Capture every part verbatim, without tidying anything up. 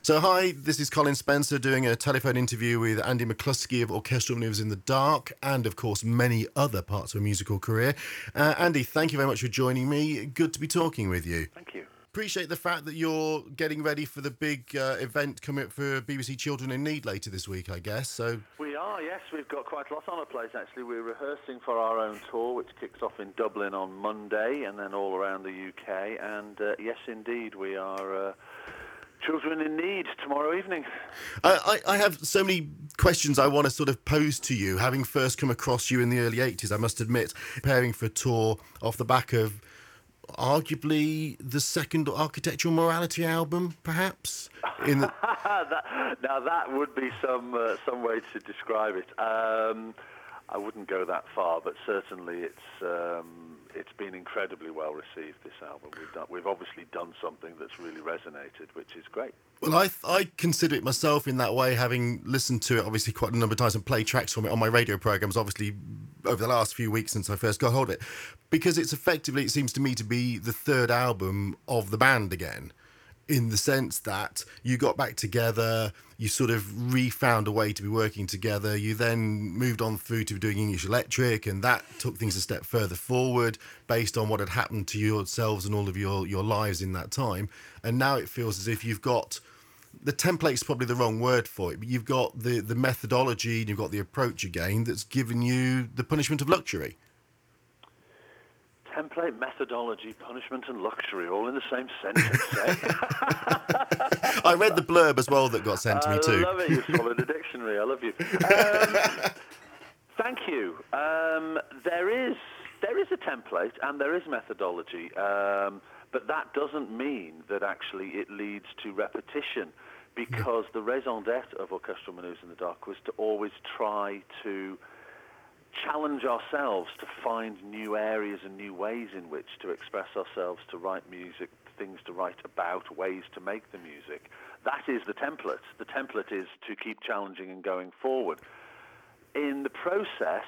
So hi, this is Colin Spencer doing a telephone interview with Andy McCluskey of Orchestral Manoeuvres in the Dark and, of course, many other parts of a musical career. Uh, Andy, thank you very much for joining me. Good to be talking with you. Thank you. Appreciate the fact that you're getting ready for the big uh, event coming up for B B C Children in Need later this week, I guess. So We are, yes. We've got quite a lot on our plate, actually. We're rehearsing for our own tour, which kicks off in Dublin on Monday and then all around the U K. And, uh, yes, indeed, we are... Uh, Children in Need tomorrow evening. I, I, I have so many questions I want to sort of pose to you, having first come across you in the early eighties, I must admit, preparing for a tour off the back of arguably the second Architectural Morality album, perhaps? In the... that, now, that would be some uh, some way to describe it. Um, I wouldn't go that far, but certainly it's um, it's been incredibly well received, this album. We've done, we've obviously done something that's really resonated, which is great. Well, I I consider it myself in that way, having listened to it obviously quite a number of times and played tracks from it on my radio programmes, obviously over the last few weeks since I first got hold of it, because it's effectively, it seems to me, to be the third album of the band again, in the sense that you got back together, you sort of re-found a way to be working together, you then moved on through to doing English Electric, and that took things a step further forward based on what had happened to yourselves and all of your, your lives in that time. And now it feels as if you've got... The template's probably the wrong word for it, but you've got the, the methodology and you've got the approach again that's given you the punishment of luxury. Template, methodology, punishment and luxury, all in the same sentence, eh? I read the blurb as well that got sent to me too. I love it. You've followed a dictionary. I love you. Um, thank you. Um, there is there is a template and there is methodology, um, but that doesn't mean that actually it leads to repetition, because the raison d'etre of Orchestral Manoeuvres in the Dark was to always try to challenge ourselves to find new areas and new ways in which to express ourselves, to write music, things to write about, ways to make the music. That is the template. The template is to keep challenging and going forward. In the process,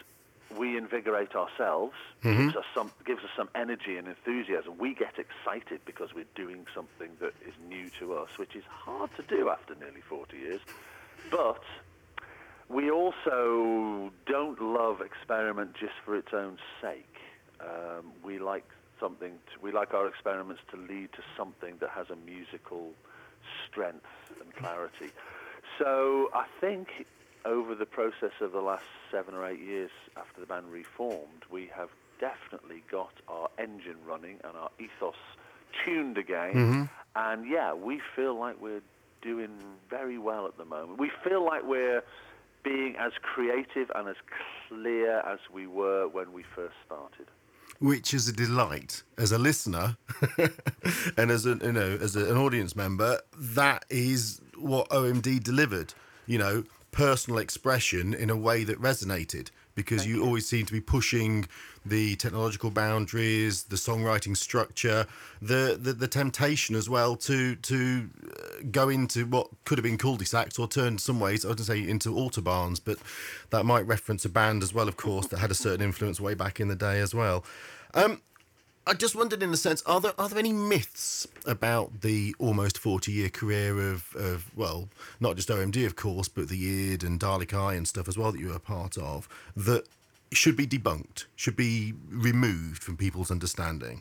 we invigorate ourselves, mm-hmm. gives us some gives us some energy and enthusiasm. We get excited because we're doing something that is new to us, which is hard to do after nearly forty years. But we also don't love experiment just for its own sake. Um, we like something. To, we like our experiments to lead to something that has a musical strength and clarity. So I think over the process of the last seven or eight years after the band reformed, we have definitely got our engine running and our ethos tuned again. Mm-hmm. And yeah, we feel like we're doing very well at the moment. We feel like we're being as creative and as clear as we were when we first started. Which is a delight as a listener and as a, you know, as a, an audience member. That is what O M D delivered, you know, personal expression in a way that resonated, because you, you always seem to be pushing the technological boundaries, the songwriting structure, the, the, the temptation as well to to go into what could have been cul-de-sacs or turned some ways, I would say, into autobahns, but that might reference a band as well, of course, that had a certain influence way back in the day as well. Um, I just wondered, in a sense, are there are there any myths about the almost forty-year career of, of, well, not just O M D, of course, but the I D and Dalek Eye and stuff as well that you were a part of, that should be debunked, should be removed from people's understanding?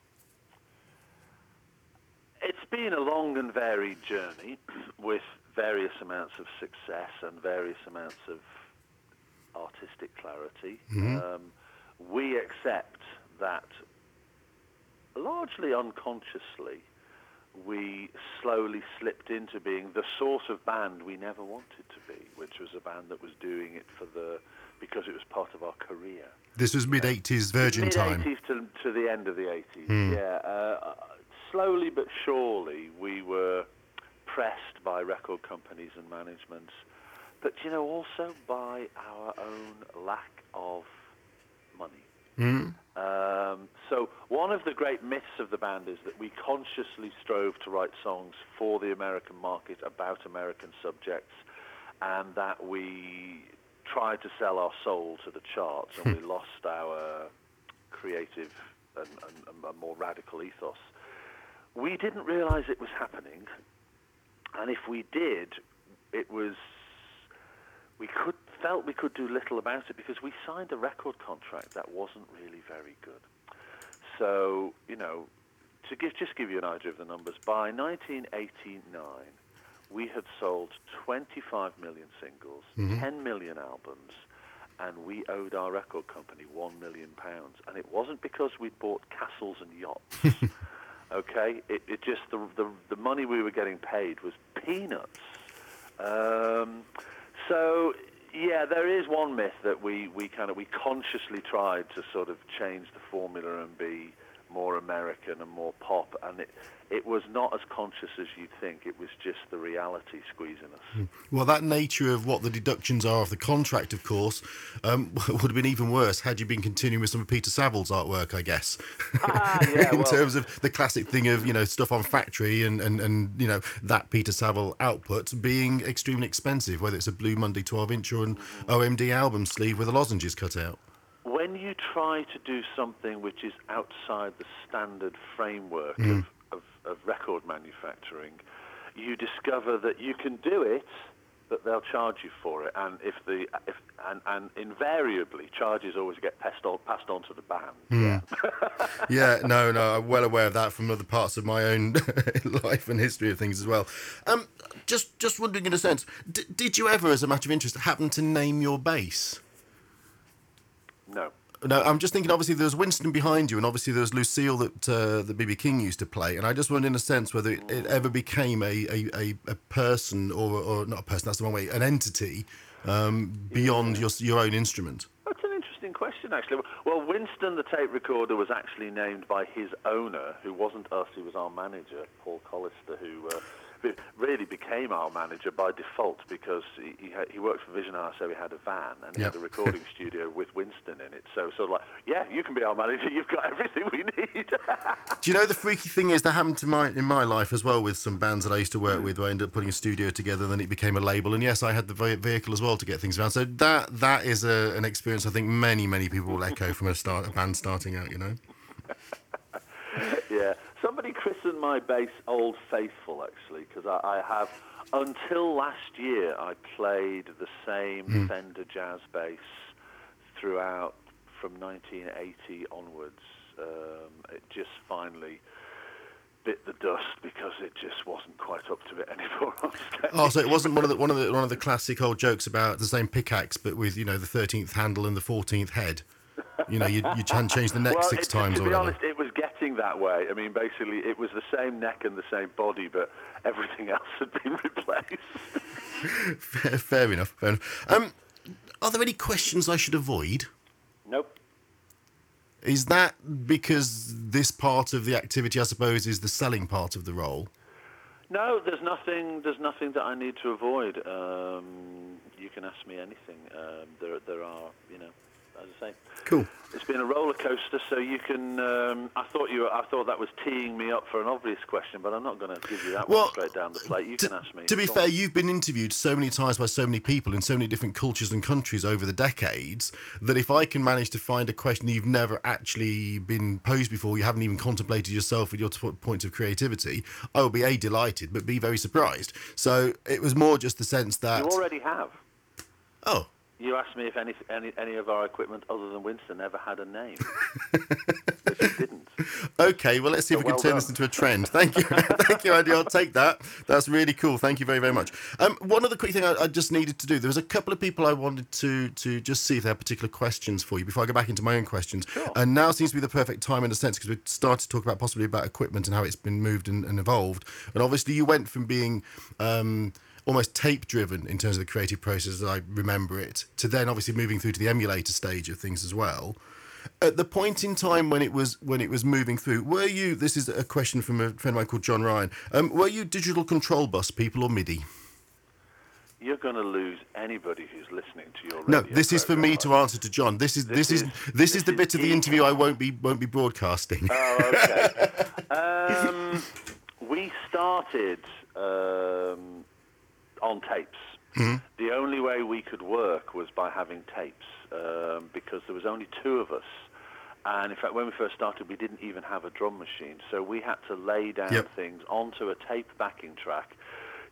It's been a long and varied journey with various amounts of success and various amounts of artistic clarity. Mm-hmm. Um, we accept that largely unconsciously, we slowly slipped into being the sort of band we never wanted to be, which was a band that was doing it for the because it was part of our career. This was mid-eighties Virgin mid time. mid-eighties to, to the end of the eighties, mm. yeah. Uh, slowly but surely, we were pressed by record companies and managements, but, you know, also by our own lack of money. Mm. Um, so one of the great myths of the band is that we consciously strove to write songs for the American market about American subjects, and that we tried to sell our soul to the charts, and we lost our creative and, and, and more radical ethos. We didn't realize it was happening and if we did, it was we could felt we could do little about it because we signed a record contract that wasn't really very good. So, you know, to give, just give you an idea of the numbers, by nineteen eighty-nine, we had sold twenty-five million singles, mm-hmm. ten million albums, and we owed our record company one million pounds. And it wasn't because we bought castles and yachts. Okay? It, it just, the, the, the money we were getting paid was peanuts. Um, so, yeah, there is one myth that we, we kind of, we consciously tried to sort of change the formula and be more American and more pop, and it it was not as conscious as you'd think. It was just the reality squeezing us. Well, that nature of what the deductions are of the contract, of course, um, would have been even worse had you been continuing with some of Peter Savile's artwork, I guess. Ah, yeah, In well, terms of the classic thing of, you know, stuff on Factory and, and, and, you know, that Peter Savile output being extremely expensive, whether it's a Blue Monday twelve inch or an mm-hmm. O M D album sleeve with the lozenges cut out. When you try to do something which is outside the standard framework mm. of, of, of record manufacturing, you discover that you can do it, but they'll charge you for it. And if the if and, and invariably charges always get passed on passed on to the band. Mm. Yeah, no, no, I'm well aware of that from other parts of my own life and history of things as well. Um, just just wondering, in a sense, d- did you ever, as a matter of interest, happen to name your bass? No. No, I'm just thinking, obviously, there was Winston behind you, and obviously there was Lucille that uh, that B B King used to play, and I just wondered, in a sense, whether it, it ever became a, a, a, a person, or, or not a person, that's the wrong way, an entity um, beyond yeah. your, your own instrument. That's an interesting question, actually. Well, Winston, the tape recorder, was actually named by his owner, who wasn't us, he was our manager, Paul Collister, who... Uh, really became our manager by default because he he, had, he worked for Vision House, so he had a van and he yep. had a recording studio with Winston in it. So sort of like, yeah, you can be our manager. You've got everything we need. Do you know the freaky thing is that happened to my in my life as well with some bands that I used to work with, where I ended up putting a studio together, and then it became a label. And yes, I had the vehicle as well to get things around. So that that is a, an experience I think many many people will echo from a start a band starting out. You know. Yeah. Somebody christened my bass Old Faithful, actually, because I, I have, until last year, I played the same mm. Fender jazz bass throughout from nineteen eighty onwards. Um, it just finally bit the dust because it just wasn't quite up to it anymore. Oh, so it wasn't one of the one of the one of the classic old jokes about the same pickaxe, but with, you know, the thirteenth handle and the fourteenth head. You know, you you can change the neck well, six it, times to or be whatever. honest, it was getting that way. I mean, basically, it was the same neck and the same body, but everything else had been replaced. fair, fair enough. Fair enough. Um, are there any questions I should avoid? Nope. Is that because this part of the activity, I suppose, is the selling part of the role? No, there's nothing. There's nothing that I need to avoid. Um, you can ask me anything. Um, there, there are, you know. As I say, cool. It's been a roller coaster, so you can. Um, I thought you. I thought that was teeing me up for an obvious question, but I'm not going to give you that well, one straight down the plate. You to, can ask me. To be fair, you've been interviewed so many times by so many people in so many different cultures and countries over the decades that if I can manage to find a question you've never actually been posed before, you haven't even contemplated yourself with your t- points of creativity, I will be A, delighted, but B, very surprised. So it was more just the sense that you already have. Oh. You asked me if any, any any of our equipment other than Winston ever had a name. Which it didn't. Okay, well, let's see so if we well can turn done. this into a trend. Thank you. Thank you, Andy. I'll take that. That's really cool. Thank you very, very much. Um, one other quick thing I, I just needed to do. There was a couple of people I wanted to to just see if they had particular questions for you before I go back into my own questions. Sure. And now seems to be the perfect time in a sense because we started to talk about possibly about equipment and how it's been moved and, and evolved. And obviously you went from being... Um, almost tape-driven in terms of the creative process as I remember it, to then obviously moving through to the emulator stage of things as well. At the point in time when it was when it was moving through, were you, this is a question from a friend of mine called John Ryan, um, were you digital control bus people or MIDI? You're going to lose anybody who's listening to your radio. No, this is for me like. to answer to John. This is this, this is, is this, this is the bit of the interview I won't be won't be broadcasting. Oh, okay. um, we started... Um, on tapes. Mm-hmm. The only way we could work was by having tapes um, because there was only two of us. And in fact, when we first started, we didn't even have a drum machine. So we had to lay down yep. things onto a tape backing track,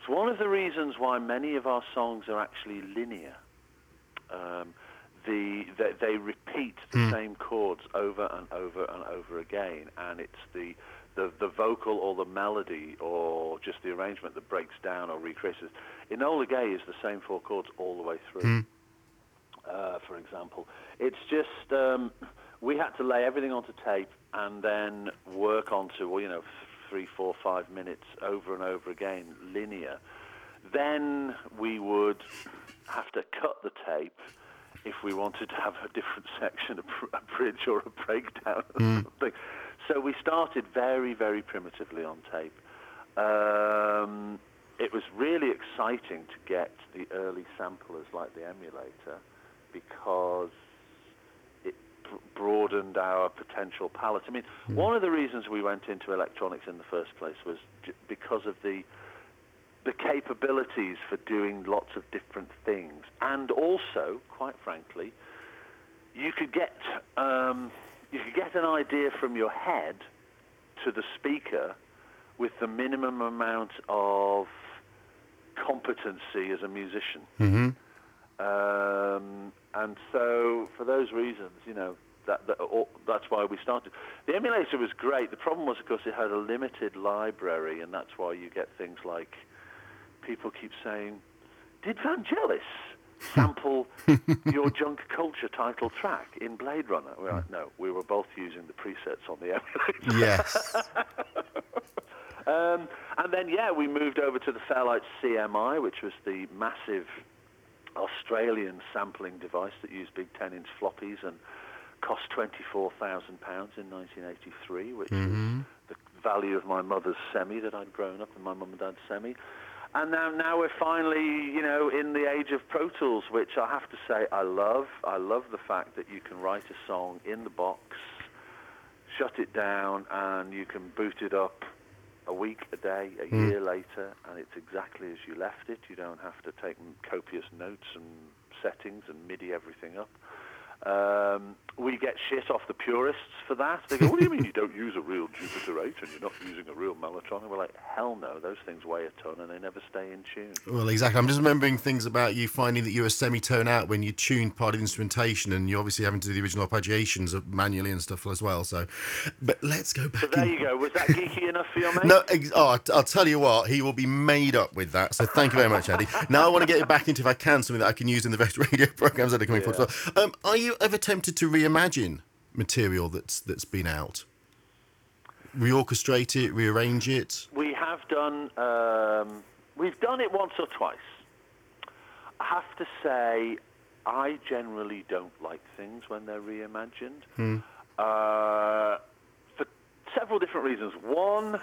It's one of the reasons why many of our songs are actually linear. Um, the, they, they repeat the mm. same chords over and over and over again, and it's the, the the vocal or the melody or just the arrangement that breaks down or recreates. Enola Gay is the same four chords all the way through. Mm. Uh, for example, it's just um, we had to lay everything onto tape and then work onto, well, you know, three, four, five minutes over and over again, linear. Then we would have to cut the tape if we wanted to have a different section, a, pr- a bridge or a breakdown or mm. something. So we started very, very primitively on tape. Um, it was really exciting to get the early samplers like the emulator because it b- broadened our potential palette. I mean, mm. one of the reasons we went into electronics in the first place was j- because of the the capabilities for doing lots of different things. And also, quite frankly, you could get um, you could get an idea from your head to the speaker with the minimum amount of competency as a musician. Mm-hmm. Um, and so, for those reasons, you know, that, that all, that's why we started. The emulator was great. The problem was, of course, it had a limited library, and that's why you get things like, people keep saying, did Vangelis sample your Junk Culture title track in Blade Runner? We're like, no, we were both using the presets on the emulator. Yes. um, and then, yeah, we moved over to the Fairlight C M I, which was the massive Australian sampling device that used big ten-inch floppies and cost twenty-four thousand pounds in nineteen eighty-three, which mm-hmm. was the value of my mother's semi that I'd grown up in, my mum and dad's semi. And now, now we're finally, you know, in the age of Pro Tools, which I have to say I love. I love the fact that you can write a song in the box, shut it down, and you can boot it up a week, a day, a mm. year later, and it's exactly as you left it. You don't have to take copious notes and settings and MIDI everything up. Um, we get shit off the purists for that. They go, what do you mean you don't use a real Jupiter eight and you're not using a real Mellotron? And we're like, hell no, those things weigh a ton and they never stay in tune. Well, exactly. I'm just remembering things about you finding that you were semitone out when you tuned part of the instrumentation, and you obviously having to do the original arpeggiations manually and stuff as well. So, but let's go back. So there in... you go. Was that geeky enough for your mate? No, ex- oh, I'll tell you what, he will be made up with that. So thank you very much, Eddie. Now I want to get it back into, if I can, something that I can use in the various radio programs that are coming yeah. forward as well. Um, are you ever tempted to reimagine material that's that's been out? Reorchestrate it, rearrange it? We have done, um, we've done it once or twice. I have to say, I generally don't like things when they're reimagined. Hmm. Uh, for several different reasons. One,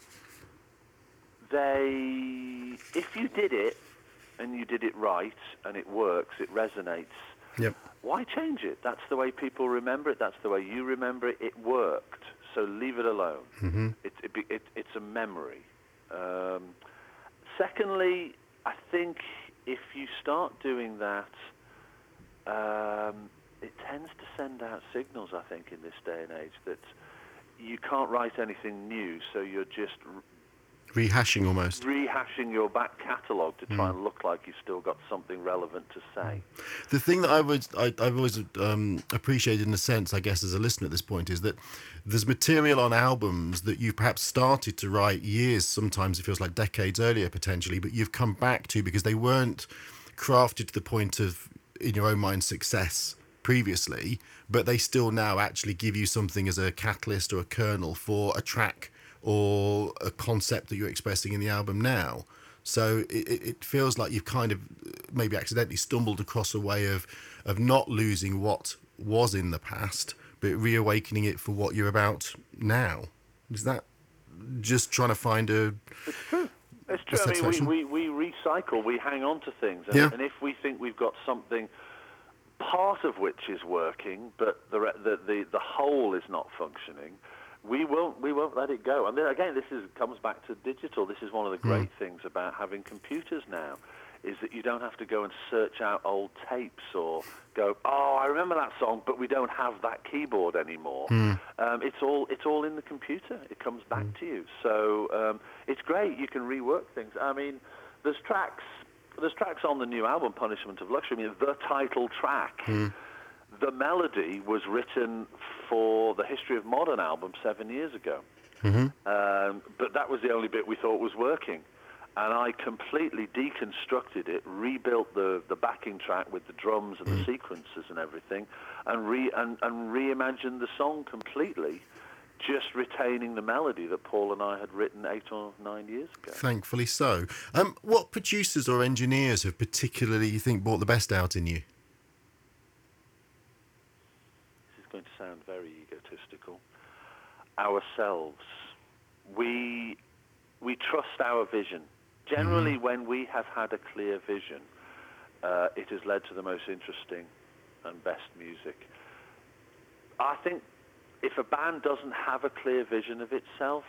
they, if you did it, and you did it right, and it works, it resonates, yep. Why change it? That's the way people remember it. That's the way you remember it. It worked. So leave it alone. Mm-hmm. It, it, it, it's a memory. Um, secondly, I think if you start doing that, um, it tends to send out signals, I think, in this day and age, that you can't write anything new, so you're just... Rehashing almost. Rehashing your back catalogue to try mm. and look like you've still got something relevant to say. The thing that I would, I, I've always um, appreciated in a sense, I guess, as a listener at this point, is that there's material on albums that you perhaps started to write years, sometimes it feels like decades earlier potentially, but you've come back to because they weren't crafted to the point of, in your own mind, success previously, but they still now actually give you something as a catalyst or a kernel for a track or a concept that you're expressing in the album now. So it, it feels like you've kind of maybe accidentally stumbled across a way of of not losing what was in the past, but reawakening it for what you're about now. Is that just trying to find a... It's true. It's true. I mean, we, we, we recycle, we hang on to things. And, yeah. and if we think we've got something, part of which is working, but the the the, the whole is not functioning, We won't. We won't let it go. And then again, this is comes back to digital. This is one of the great mm. things about having computers now, is that you don't have to go and search out old tapes or go, oh, I remember that song, but we don't have that keyboard anymore. Mm. Um, it's all. It's all in the computer. It comes back mm. to you. So um, it's great. You can rework things. I mean, there's tracks, there's tracks on the new album, Punishment of Luxury. I mean, the title track, mm. the melody was written for the History of Modern album seven years ago. Mm-hmm. Um, but that was the only bit we thought was working. And I completely deconstructed it, rebuilt the, the backing track with the drums and mm. the sequences and everything, and, re, and, and reimagined the song completely, just retaining the melody that Paul and I had written eight or nine years ago. Thankfully so. Um, what producers or engineers have particularly, you think, brought the best out in you? This is going to sound very egotistical. Ourselves. We, we trust our vision. Generally, mm-hmm. when we have had a clear vision, uh, it has led to the most interesting and best music. I think if a band doesn't have a clear vision of itself,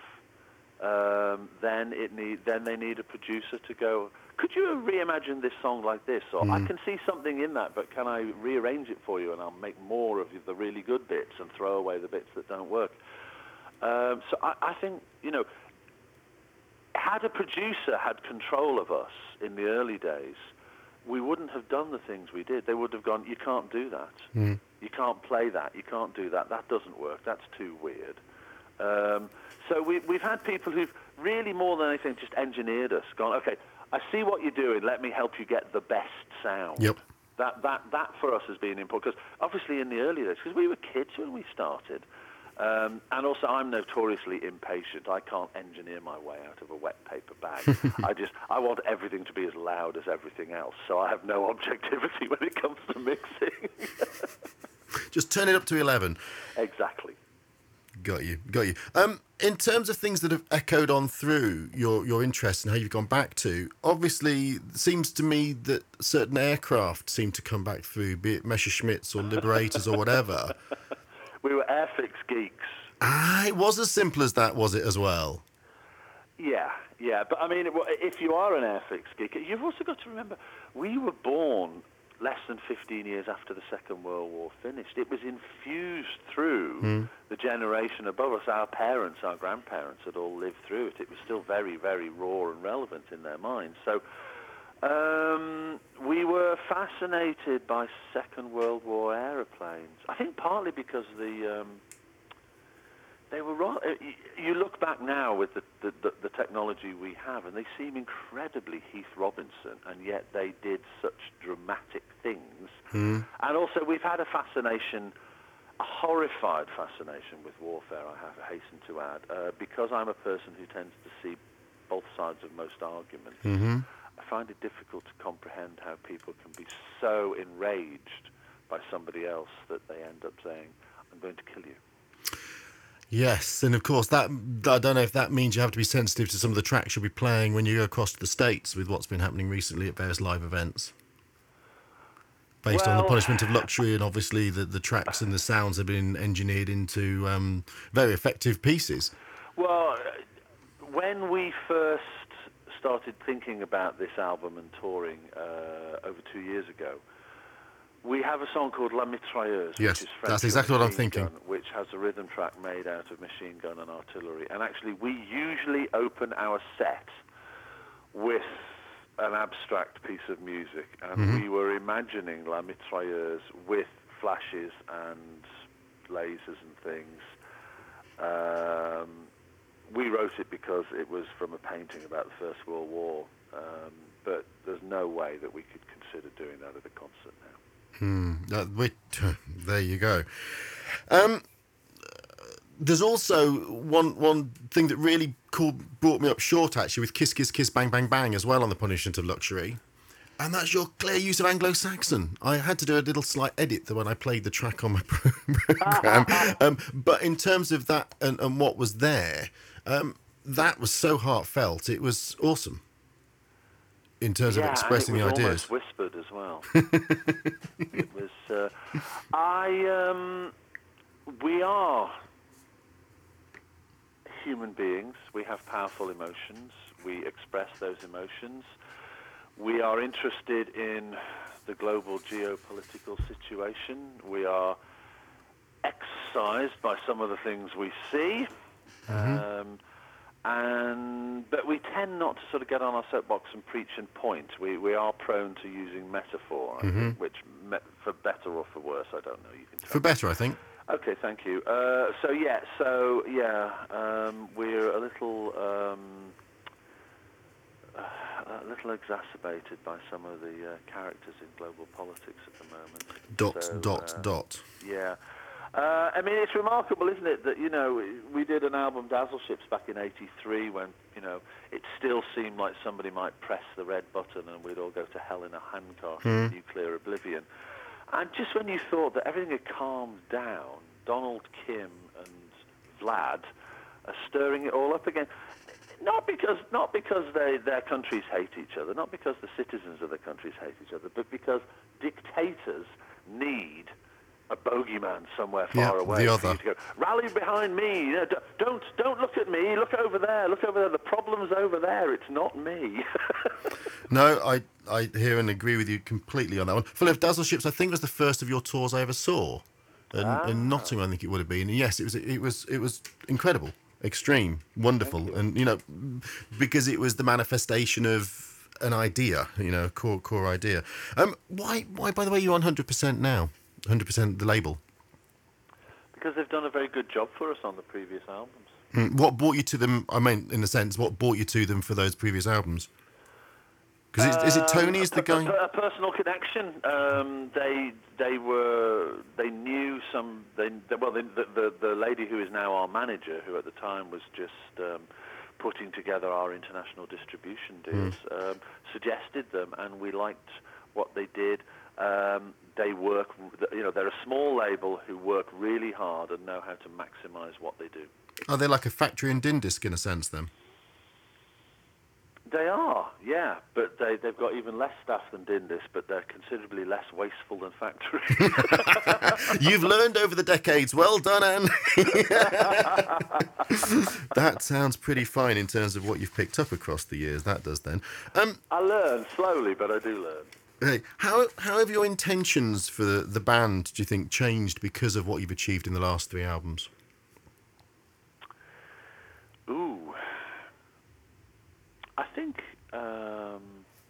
um, then it need then they need a producer to go, could you reimagine this song like this? Or mm. I can see something in that, but can I rearrange it for you and I'll make more of the really good bits and throw away the bits that don't work? Um, so I, I think, you know, had a producer had control of us in the early days, we wouldn't have done the things we did. They would have gone, you can't do that. Mm. You can't play that. You can't do that. That doesn't work. That's too weird. Um, so we, we've had people who've really, more than anything, just engineered us, gone, okay, I see what you're doing. Let me help you get the best sound. Yep. That, that, that for us has been important. Because obviously in the early days, because we were kids when we started, Um, and also, I'm notoriously impatient. I can't engineer my way out of a wet paper bag. I just, I want everything to be as loud as everything else. So I have no objectivity when it comes to mixing. Just turn it up to eleven. Exactly. Got you, got you. Um, in terms of things that have echoed on through your, your interest and how you've gone back to, obviously, it seems to me that certain aircraft seem to come back through, be it Messerschmitts or Liberators or whatever. We were Airfix geeks. Ah, it was as simple as that, was it, as well? Yeah, yeah. But, I mean, if you are an Airfix geek, you've also got to remember, we were born less than fifteen years after the Second World War finished. It was infused through mm. the generation above us. Our parents, our grandparents had all lived through it. It was still very, very raw and relevant in their minds. So um, we were fascinated by Second World War aeroplanes. I think partly because the... Um, They were right. You look back now with the, the, the technology we have, and they seem incredibly Heath Robinson, and yet they did such dramatic things. Mm. And also, we've had a fascination, a horrified fascination with warfare, I have to hasten to add, uh, because I'm a person who tends to see both sides of most arguments. Mm-hmm. I find it difficult to comprehend how people can be so enraged by somebody else that they end up saying, I'm going to kill you. Yes, and of course, that I don't know if that means you have to be sensitive to some of the tracks you'll be playing when you go across to the States with what's been happening recently at various live events. Based well, on the Punishment of Luxury, and obviously the, the tracks and the sounds have been engineered into um, very effective pieces. Well, when we first started thinking about this album and touring uh, over two years ago, we have a song called La Mitrailleuse, yes, which is French that's exactly what I'm thinking. Gun, which has a rhythm track made out of machine gun and artillery. And actually, we usually open our set with an abstract piece of music. And mm-hmm. we were imagining La Mitrailleuse with flashes and lasers and things. Um, we wrote it because it was from a painting about the First World War. Um, but there's no way that we could consider doing that at a concert now. Hmm. Uh, we, there you go. Um, there's also one one thing that really cool, brought me up short, actually, with Kiss, Kiss, Kiss, Bang, Bang, Bang as well on the Punishment of Luxury. And that's your clear use of Anglo-Saxon. I had to do a little slight edit when I played the track on my program. um, but in terms of that and, and what was there, um, that was so heartfelt. It was awesome. In terms yeah, of expressing and it was the ideas. Almost whispered as well. It was. Uh, I. Um, we are human beings. We have powerful emotions. We express those emotions. We are interested in the global geopolitical situation. We are exercised by some of the things we see. Mm-hmm. Um, and but we tend not to sort of get on our soapbox and preach and point. We we are prone to using metaphor, I Mm-hmm. think, which me, for better or for worse, I don't know. You can tell For me. better, I think. Okay, thank you. Uh, so yeah, so yeah, um, we're a little um, uh, a little exacerbated by some of the uh, characters in global politics at the moment. Dot, So, dot, uh, dot. Yeah. Uh, I mean, it's remarkable, isn't it, that, you know, we did an album, Dazzle Ships, back in eighty-three when, you know, it still seemed like somebody might press the red button and we'd all go to hell in a handcart Mm. in nuclear oblivion. And just when you thought that everything had calmed down, Donald, Kim and Vlad are stirring it all up again. Not because not because they, their countries hate each other, not because the citizens of their countries hate each other, but because dictators need a bogeyman somewhere far Yeah, away. the For other. you to go, rally behind me. You know, d- don't don't look at me. Look over there. Look over there. The problem's over there. It's not me. No, I, I hear and agree with you completely on that one. Full of Dazzle Ships, I think, was the first of your tours I ever saw. In, Ah. in Nottingham, I think it would have been. And yes, it was it was it was incredible, extreme, wonderful, you. and you know, because it was the manifestation of an idea, you know, a core core idea. Um, why why by the way, you're on one hundred percent now, one hundred percent the label. Because they've done a very good job for us on the previous albums. Mm, What brought you to them? I mean, in a sense, what brought you to them for those previous albums? Because is it Um, Tony's a, the per- guy? a personal connection. Um, they they were they knew some. They, they well the, the the lady who is now our manager, who at the time was just um, putting together our international distribution deals, um, suggested them, and we liked what they did. Um, they work, you know, they're a small label who work really hard and know how to maximise what they do. Are they like a factory in Dindisk in a sense then? They are, yeah, but they, they've got even less staff than Dindis, but they're considerably less wasteful than Factory. You've learned over the decades. Well done, Anne. That sounds pretty fine in terms of what you've picked up across the years. That does then. Um, I learn slowly, but I do learn. hey, how how have your intentions for the, the band, do you think, changed because of what you've achieved in the last three albums? Ooh. I think um,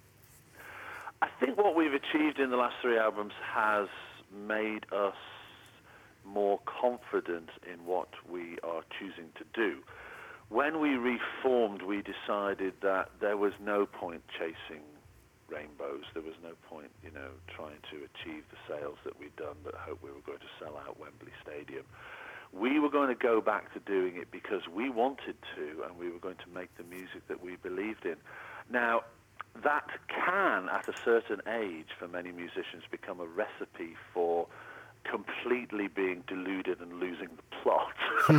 I think what we've achieved in the last three albums has made us more confident in what we are choosing to do. When we reformed, we decided that there was no point chasing rainbows. There was no point, you know, trying to achieve the sales that we'd done that hoped we were going to sell out Wembley Stadium. We were going to go back to doing it because we wanted to, and we were going to make the music that we believed in. Now, that can, at a certain age, for many musicians, become a recipe for completely being deluded and losing the plot.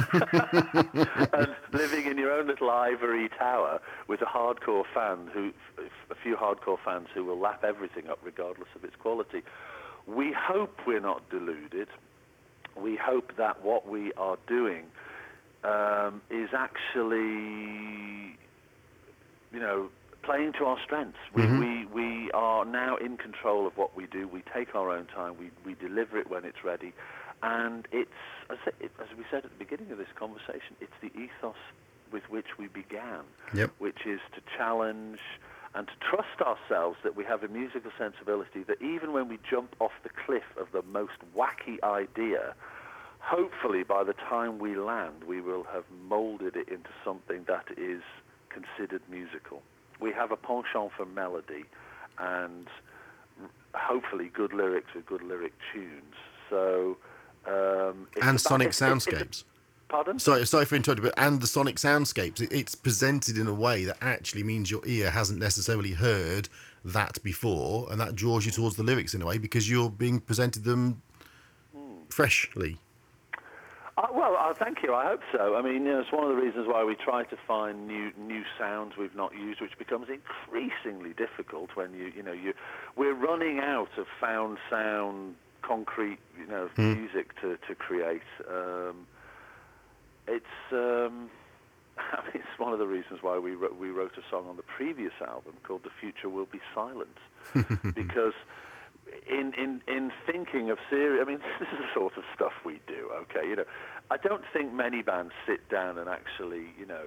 And living in your own little ivory tower with a hardcore fan, who, a few hardcore fans who will lap everything up regardless of its quality. We hope we're not deluded. We hope that what we are doing um, is actually, you know, playing to our strengths. We, Mhm. we we are now in control of what we do. We take our own time. We we deliver it when it's ready, and it's as, it, as we said at the beginning of this conversation, it's the ethos with which we began, Yep. which is to challenge and to trust ourselves that we have a musical sensibility that even when we jump off the cliff of the most wacky idea, hopefully by the time we land, we will have molded it into something that is considered musical. We have a penchant for melody and hopefully good lyrics with good lyric tunes. So, um, it's And about- sonic it's- it's- it's- soundscapes. Pardon? Sorry, sorry for interrupting, but and the sonic soundscapes. It, it's presented in a way that actually means your ear hasn't necessarily heard that before, and that draws you towards the lyrics in a way because you're being presented them freshly. Uh, well, uh, thank you. I hope so. I mean, you know, it's one of the reasons why we try to find new new sounds we've not used, which becomes increasingly difficult when you you know you we're running out of found sound, concrete, you know, Mm. music to to create. Um, it's um, I mean, it's one of the reasons why we wrote, we wrote a song on the previous album called "The Future Will Be Silent," because in in in thinking of serious, I mean, this is the sort of stuff we do. Okay, you know, I don't think many bands sit down and actually, you know,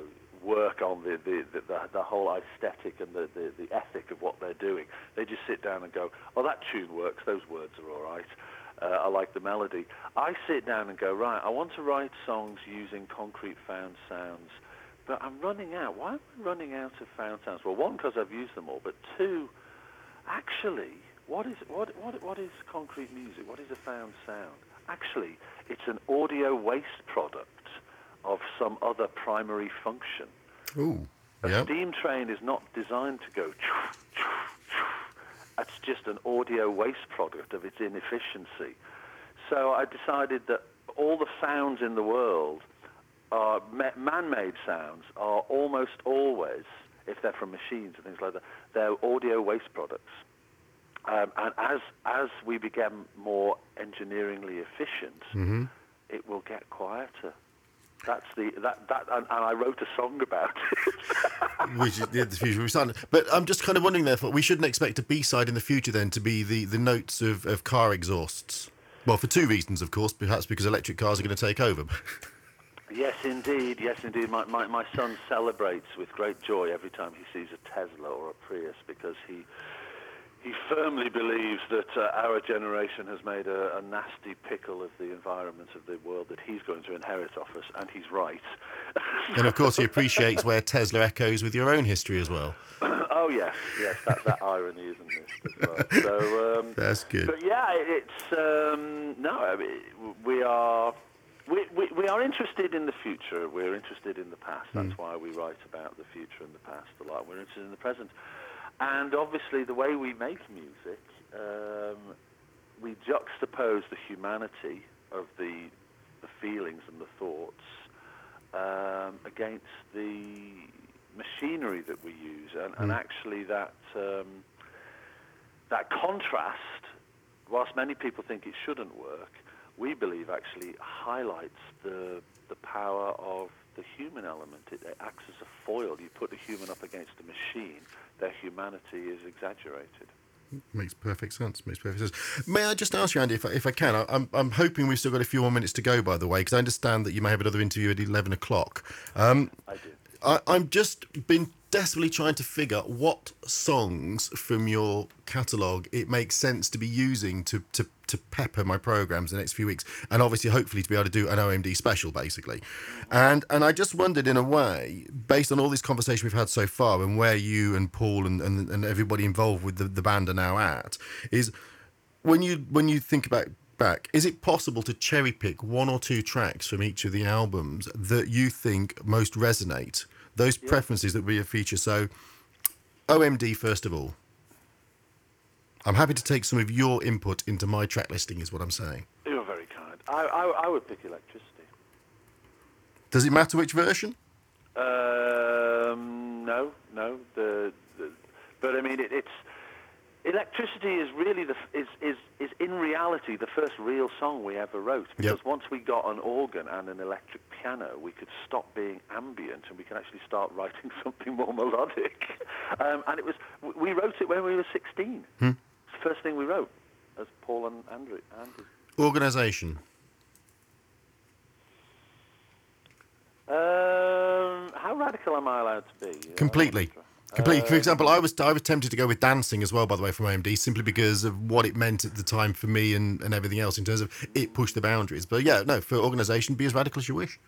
work on the the, the, the, the whole aesthetic and the, the, the ethic of what they're doing. They just sit down and go, oh, that tune works, those words are all right, uh, I like the melody. I sit down and go, right, I want to write songs using concrete found sounds, but I'm running out. Why am I running out of found sounds? Well, one, because I've used them all, but two, actually, what is what what what is concrete music? What is a found sound? Actually, it's an audio waste product of some other primary function. Ooh, A yep. steam train is not designed to go. It's just an audio waste product of its inefficiency. So I decided that all the sounds in the world are man-made sounds are almost always, if they're from machines and things like that, they're audio waste products. Um, and as as we become more engineeringly efficient, Mm-hmm. it will get quieter. That's the that that, and, and I wrote a song about it. Which is yeah, the future will be silent. But I'm just kind of wondering, therefore, we shouldn't expect a B-side in the future then to be the, the notes of, of car exhausts. Well, for two reasons, of course. Perhaps because electric cars are going to take over. Yes, indeed. Yes, indeed. My, my my son celebrates with great joy every time he sees a Tesla or a Prius because he he firmly believes that uh, our generation has made a, a nasty pickle of the environment of the world that he's going to inherit off us, and he's right. And of course, he appreciates where Tesla echoes with your own history as well. Oh yes, yes. That that irony isn't missed as well. So um, That's good. But yeah, it's um, no. I mean, we are. We, we, we are interested in the future. We're interested in the past. That's mm. why we write about the future and the past a lot. We're interested in the present. And obviously the way we make music, um, we juxtapose the humanity of the, the feelings and the thoughts um, against the machinery that we use. And, mm. and actually that, um, that contrast, whilst many people think it shouldn't work, we believe actually highlights the the power of the human element. It, it acts as a foil. You put the human up against a machine, their humanity is exaggerated. Makes perfect sense. Makes perfect sense. May I just ask you, Andy, if I, if I can? I, I'm I'm hoping we've still got a few more minutes to go, by the way, because I understand that you may have another interview at eleven o'clock. Um, I do. I, I'm just been desperately trying to figure what songs from your catalogue it makes sense to be using to, to, to pepper my programmes the next few weeks, and obviously hopefully to be able to do an O M D special, basically. And and I just wondered, in a way, based on all this conversation we've had so far and where you and Paul and, and, and everybody involved with the, the band are now at, is when you when you think about back, is it possible to cherry pick one or two tracks from each of the albums that you think most resonate? Those yeah. preferences that will be a feature. So, O M D first of all. I'm happy to take some of your input into my track listing, is what I'm saying. You're very kind. I, I, I would pick Electricity. Does it matter which version? Um, no, no. The, the, but I mean, it, it's Electricity is really the is, is is in reality the first real song we ever wrote, because yep. once we got an organ and an electric piano, we could stop being ambient and we could actually start writing something more melodic. Um, and it was we wrote it when we were sixteen. Hmm. It's the first thing we wrote as Paul and Andrew. Andrew. Organisation. Um, how radical am I allowed to be? Completely. Completely. For example, I was I was tempted to go with Dancing as well, by the way, from O M D, simply because of what it meant at the time for me and, and everything else in terms of it pushed the boundaries. But yeah, no, for Organisation, be as radical as you wish.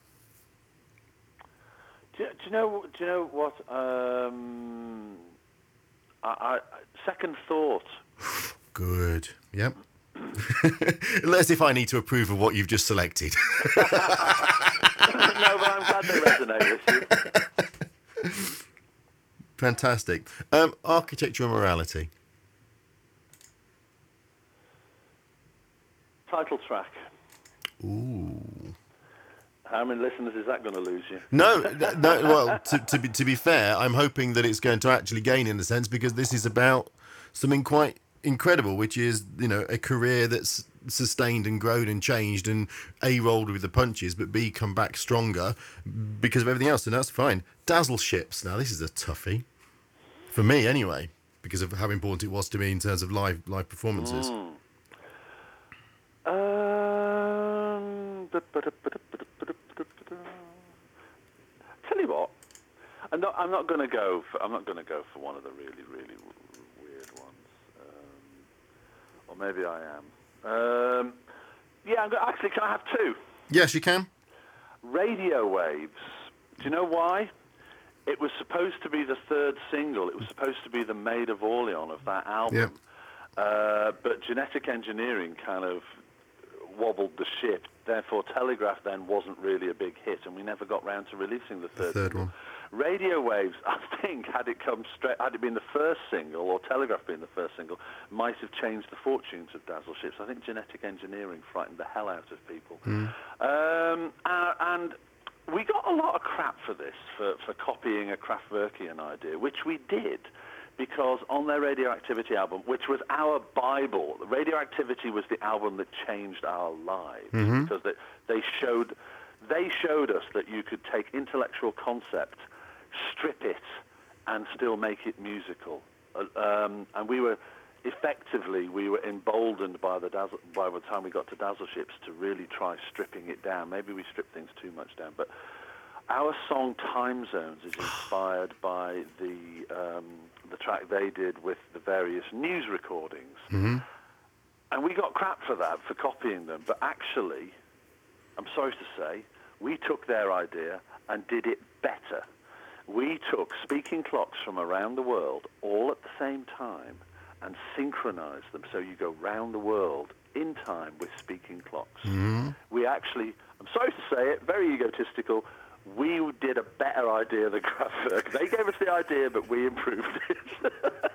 Do, do you know? Do you know what? Um, I, I, second thought. Good. Yep. Unless if I need to approve of what you've just selected. No, but I'm glad they resonate with you. Fantastic. Um, Architecture and Morality. Title track. Ooh. How many listeners is that going to lose you? No, no. Well, to, to be to be fair, I'm hoping that it's going to actually gain in a sense, because this is about something quite incredible, which is, you know, a career that's sustained and grown and changed, and A, rolled with the punches, but B, come back stronger because of everything else, and that's fine. Dazzle Ships. Now, this is a toughie. For me, anyway, because of how important it was to me in terms of live live performances. Mm. Um, tell you what, I'm not. I'm not going to go. For, I'm not going to go for one of the really, really w- weird ones. Um, or maybe I am. Um, yeah. I'm go- actually, can I have two? Yes, you can. Radio Waves. Do you know why? It was supposed to be the third single. It was supposed to be the Maid of Orleans of that album. Yep. Uh, but genetic engineering kind of wobbled the ship. Therefore, Telegraph then wasn't really a big hit, and we never got round to releasing the third, The third single. one. Radio Waves, I think, had it come straight, had it been the first single, or Telegraph being the first single, might have changed the fortunes of Dazzle Ships. I think genetic engineering frightened the hell out of people. Mm. Um, uh, and we got a lot of crap for this, for, for copying a Kraftwerkian idea, which we did, because on their Radioactivity album, which was our Bible, Radioactivity was the album that changed our lives, Mm-hmm. because they, they showed they showed us that you could take intellectual concept, strip it, and still make it musical. Uh, um, and we were, effectively, we were emboldened by the dazzle, by the time we got to Dazzle Ships to really try stripping it down. Maybe we stripped things too much down, but our song Time Zones is inspired by the um, the track they did with the various news recordings. Mm-hmm. And we got crap for that, for copying them. But actually, I'm sorry to say, we took their idea and did it better. We took speaking clocks from around the world all at the same time and synchronized them so you go round the world in time with speaking clocks. Mm-hmm. We actually, I'm sorry to say it, very egotistical, we did a better idea than Kraftwerk. They gave us the idea, but we improved it.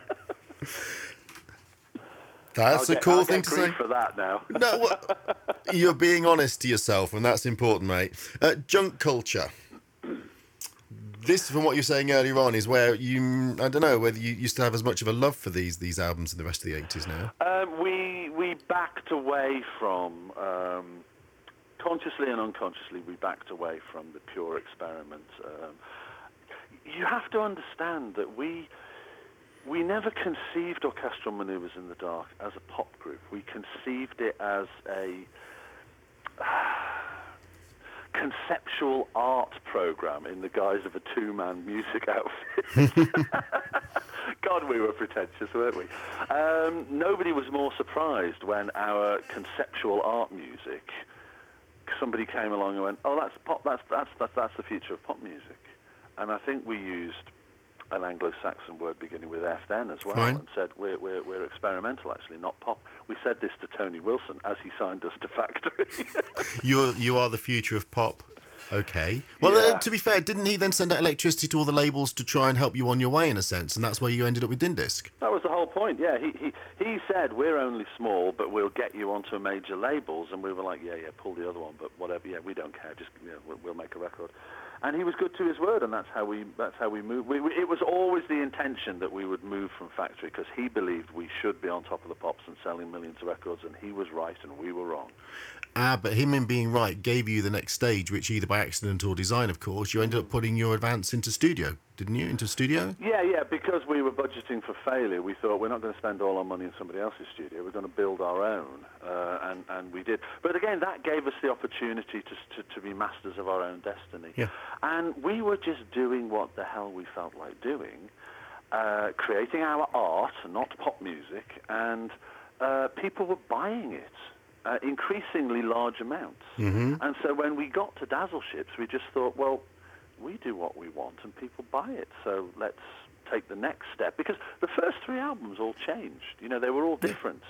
That's I'll a get, cool I'll thing get to grief say. for that now. No, what, you're being honest to yourself, and that's important, mate. Uh, junk culture. This, from what you were saying earlier on, is where you, I don't know, whether you used to have as much of a love for these these albums in the rest of the eighties now. Um, we we backed away from, um, consciously and unconsciously, we backed away from the pure experiment. Um, you have to understand that we we never conceived Orchestral Manoeuvres in the Dark as a pop group. We conceived it as a conceptual art program in the guise of a two-man music outfit. God, we were pretentious, weren't we? Um, nobody was more surprised when our conceptual art music, somebody came along and went, "Oh, that's pop. That's that's that's, that's the future of pop music." And I think we used an Anglo-Saxon word beginning with F then as well, Fine. and said we're, we're we're experimental, actually, not pop. We said this to Tony Wilson as he signed us to Factory. You're you are the future of pop. Okay. Well, Yeah. uh, to be fair, didn't he then send out electricity to all the labels to try and help you on your way, in a sense, and that's where you ended up with Dindisc? That was the whole point, yeah. He, he he said, we're only small, but we'll get you onto major labels. And we were like, yeah, yeah, pull the other one, but whatever, yeah, we don't care, just, you know, we'll, we'll make a record. And he was good to his word, and that's how we that's how we moved. We, we, it was always the intention that we would move from Factory, because he believed we should be on top of the pops and selling millions of records, and he was right and we were wrong. Ah, but him in being right gave you the next stage, which either by accident or design, of course, you ended up putting your advance into studio, didn't you? Into studio? Yeah, yeah, because we were budgeting for failure, we thought we're not going to spend all our money in somebody else's studio, we're going to build our own, uh, and, and we did. But again, that gave us the opportunity to, to, to be masters of our own destiny. Yeah. And we were just doing what the hell we felt like doing, uh, creating our art, not pop music, and uh, people were buying it. Uh, increasingly large amounts. Mm-hmm. And so when we got to Dazzle Ships, we just thought, well, we do what we want and people buy it, so let's take the next step. Because the first three albums all changed. You know, they were all different.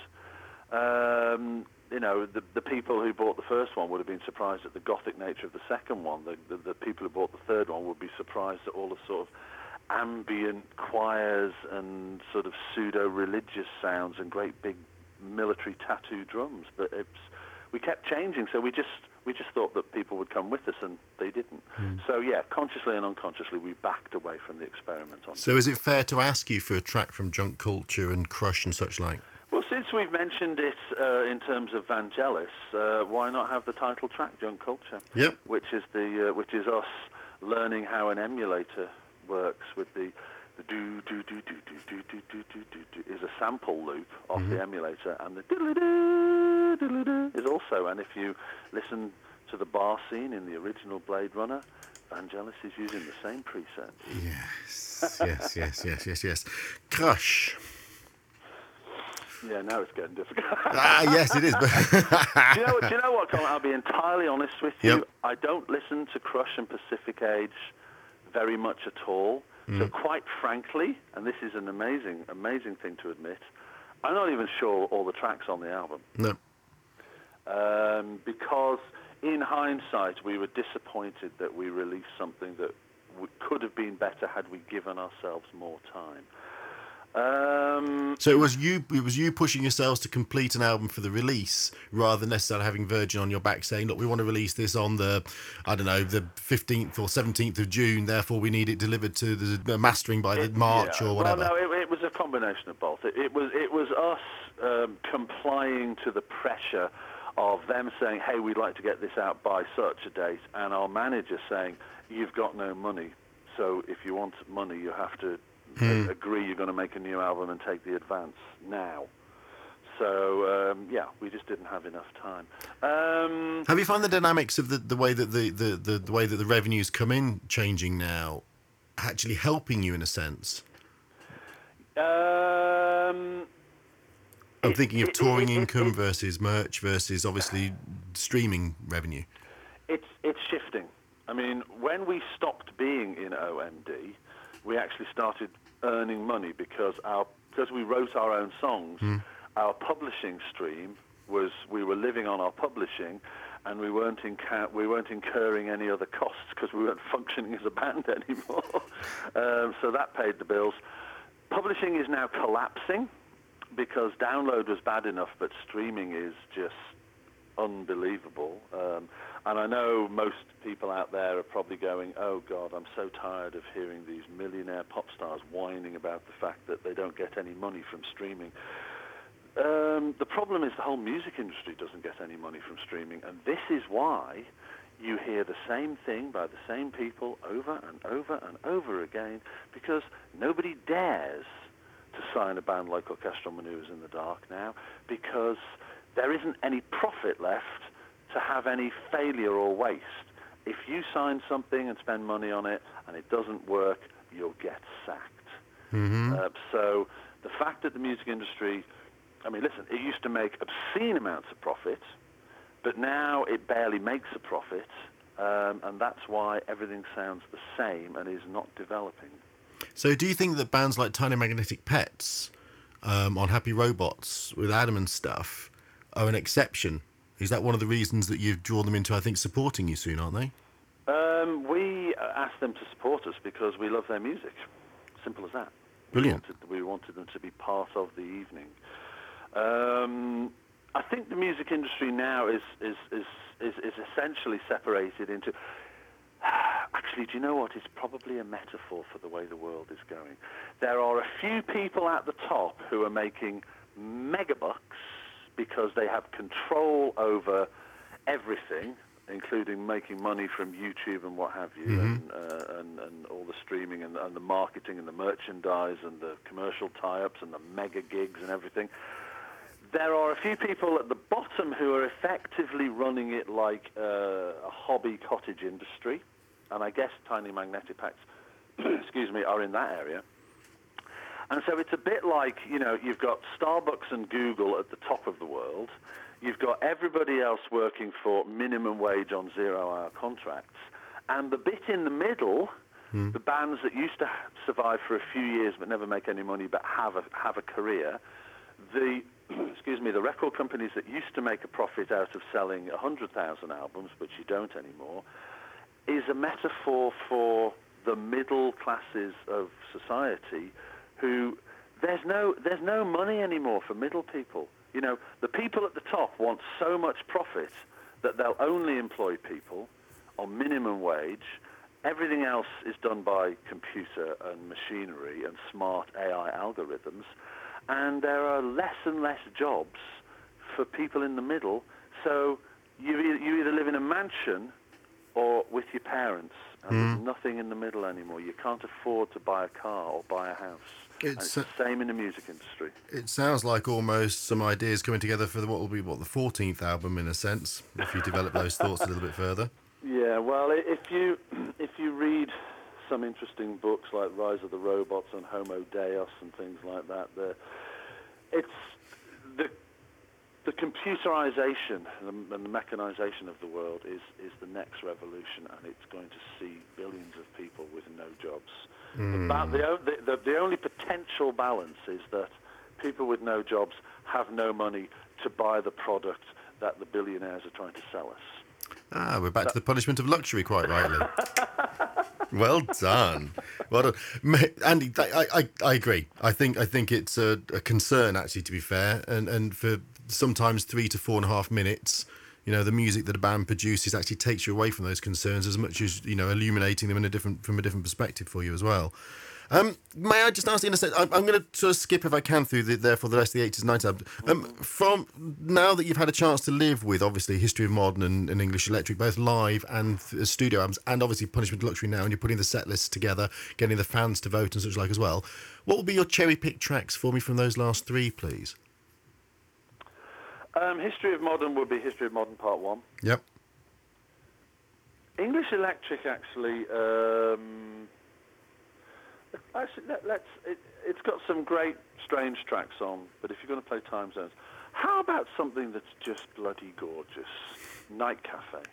Um, you know, the, the people who bought the first one would have been surprised at the gothic nature of the second one. The, the, the people who bought the third one would be surprised at all the sort of ambient choirs and sort of pseudo-religious sounds and great big military tattoo drums. But it's we kept changing, so we just we just thought that people would come with us, and they didn't. Mm. So yeah, consciously and unconsciously, we backed away from the experiment on. So is it fair to ask you for a track from Junk Culture and Crush and such like? Well, since we've mentioned it uh, in terms of Vangelis, uh, why not have the title track, Junk Culture? Yep. Which is the uh, which is us learning how an emulator works with the the do do do do do do do do do do do is a sample loop off Mm-hmm. the emulator, and the diddly-doo, diddly-doo is also. And if you listen to the bar scene in the original Blade Runner, Vangelis is using the same preset. Yes, yes, yes, yes, yes, yes. Crush. Yeah, now it's getting difficult. Ah, yes, it is. But do you know what? Do you know what, Colin? I'll be entirely honest with you. Yep. I don't listen to Crush and Pacific Age very much at all. Mm. So quite frankly, and this is an amazing, amazing thing to admit, I'm not even sure all the tracks on the album. No. Um, because in hindsight, we were disappointed that we released something that w- could have been better had we given ourselves more time. Um, so it was you. It was you pushing yourselves to complete an album for the release, rather than necessarily having Virgin on your back saying, "Look, we want to release this on the, I don't know, the fifteenth or seventeenth of June. Therefore, we need it delivered to the mastering by the it, March yeah. or whatever." Well, no, it, it was a combination of both. It, it was it was us um, complying to the pressure of them saying, "Hey, we'd like to get this out by such a date," and our manager saying, "You've got no money, so if you want money, you have to." Hmm. agree you're going to make a new album and take the advance now. So, um, yeah, we just didn't have enough time. Um, have you found the dynamics of the, the way that the, the, the, the way that the revenues come in changing now actually helping you in a sense? Um, I'm it, thinking of it, touring it, it, income it, versus merch versus obviously streaming revenue. It's, it's shifting. I mean, when we stopped being in O M D, we actually started earning money because our because we wrote our own songs. Mm. Our publishing stream was we were living on our publishing, and we weren't inca- we weren't incurring any other costs because we weren't functioning as a band anymore. um, so that paid the bills. Publishing is now collapsing because download was bad enough, but streaming is just unbelievable. Um, and I know most people out there are probably going, "Oh God, I'm so tired of hearing these millionaire pop stars whining about the fact that they don't get any money from streaming." Um, the problem is the whole music industry doesn't get any money from streaming, and this is why you hear the same thing by the same people over and over and over again, because nobody dares to sign a band like Orchestral Manoeuvres in the Dark now, because there isn't any profit left to have any failure or waste. If you sign something and spend money on it and it doesn't work, you'll get sacked. Mm-hmm. Uh, so the fact that the music industry, I mean, listen, it used to make obscene amounts of profit, but now it barely makes a profit, um, and that's why everything sounds the same and is not developing. So do you think that bands like Tiny Magnetic Pets um, on Happy Robots with Adam and stuff are an exception? Is that one of the reasons that you've drawn them into, I think, supporting you soon, aren't they? Um, we asked them to support us because we love their music. Simple as that. Brilliant. We wanted, we wanted them to be part of the evening. Um, I think the music industry now is, is, is, is, is essentially separated into... Actually, do you know what? It's probably a metaphor for the way the world is going. There are a few people at the top who are making megabucks because they have control over everything, including making money from YouTube and what have you, mm-hmm. and, uh, and, and all the streaming and, and the marketing and the merchandise and the commercial tie-ups and the mega gigs and everything. There are a few people at the bottom who are effectively running it like uh, a hobby cottage industry, and I guess Tiny Magnetic Packs, excuse me, are in that area. And so it's a bit like, you know, you've got Starbucks and Google at the top of the world. You've got everybody else working for minimum wage on zero-hour contracts. And the bit in the middle, hmm. the bands that used to survive for a few years but never make any money but have a, have a career, the, excuse me, the record companies that used to make a profit out of selling one hundred thousand albums, which you don't anymore, is a metaphor for the middle classes of society who there's no there's no money anymore for middle people. You know, the people at the top want so much profit that they'll only employ people on minimum wage. Everything else is done by computer and machinery and smart A I algorithms. And there are less and less jobs for people in the middle. So you you either live in a mansion or with your parents, and mm. there's nothing in the middle anymore. You can't afford to buy a car or buy a house. It's, it's the same in the music industry. It sounds like almost some ideas coming together for the, what will be what the fourteenth album in a sense, if you develop those thoughts a little bit further. Yeah, well, if you if you read some interesting books like Rise of the Robots and Homo Deus and things like that, the, it's the the computerization and the, and the mechanization of the world is, is the next revolution, and it's going to see billions of people with no jobs. Mm. The, ba- the, o- the, the, the only potential balance is that people with no jobs have no money to buy the product that the billionaires are trying to sell us. Ah, we're back that- to the punishment of luxury, quite rightly. Well done. Well done. Andy, I, I, I agree. I think I think it's a, a concern, actually, to be fair, and, and for sometimes three to four and a half minutes, you know, the music that a band produces actually takes you away from those concerns as much as, you know, illuminating them in a different from a different perspective for you as well. Um, may I just ask you, in a sense, I'm, I'm going to sort of skip, if I can, through the, therefore the rest of the eighties and nineties. Um, from now that you've had a chance to live with, obviously, History of Modern and, and English Electric, both live and th- studio albums, and obviously Punishment of Luxury now, and you're putting the set lists together, getting the fans to vote and such like as well, what will be your cherry-picked tracks for me from those last three, please? Um, History of Modern would be History of Modern Part one. Yep. English Electric, actually... Um, Actually, let, let's. It, it's got some great, strange tracks on, but if you're going to play time zones, how about something that's just bloody gorgeous? Night Cafe.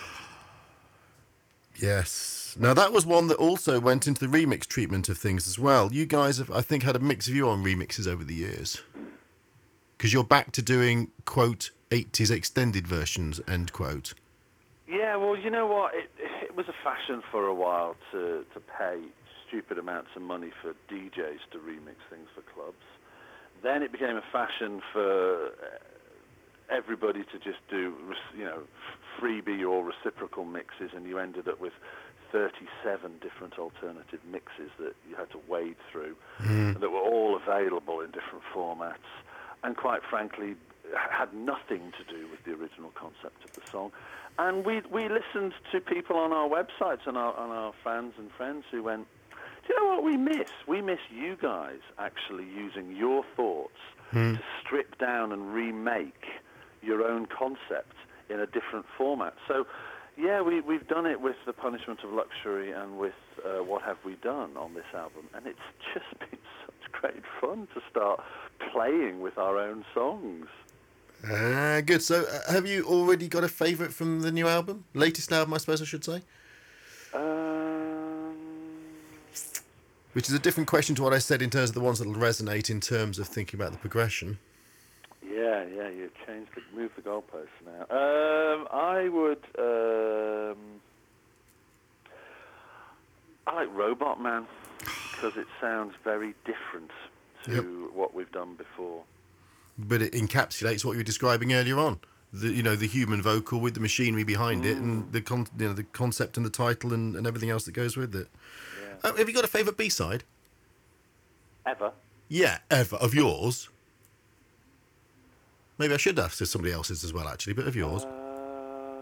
Yes. Now, that was one that also went into the remix treatment of things as well. You guys have, I think, had a mixed view on remixes over the years. Because you're back to doing, quote, eighties extended versions, end quote. Yeah, well, you know what? It, it was a fashion for a while to, to pay stupid amounts of money for D Js to remix things for clubs. Then it became a fashion for everybody to just do, you know, freebie or reciprocal mixes, and you ended up with thirty-seven different alternative mixes that you had to wade through, mm. and that were all available in different formats, and quite frankly had nothing to do with the original concept of the song. And we we listened to people on our websites and our, on our fans and friends who went, do you know what we miss? We miss you guys actually using your thoughts hmm. to strip down and remake your own concept in a different format. So, yeah, we, we've done it with The Punishment of Luxury and with uh, What Have We Done on this album, and it's just been such great fun to start playing with our own songs. Ah, good. So, uh, have you already got a favourite from the new album? Latest album, I suppose I should say? Um, Which is a different question to what I said in terms of the ones that will resonate in terms of thinking about the progression. Yeah, yeah, you changed the, move the goalposts now. Um, I would, um, I like Robot Man, because it sounds very different to yep. what we've done before. But it encapsulates what you were describing earlier on. The, you know, the human vocal with the machinery behind mm. it, and the con- you know, the concept and the title and, and everything else that goes with it. Yeah. Uh, have you got a favourite B-side? Ever? Yeah, ever. Of yours? Maybe I should ask if somebody else's as well, actually, but of yours? Uh,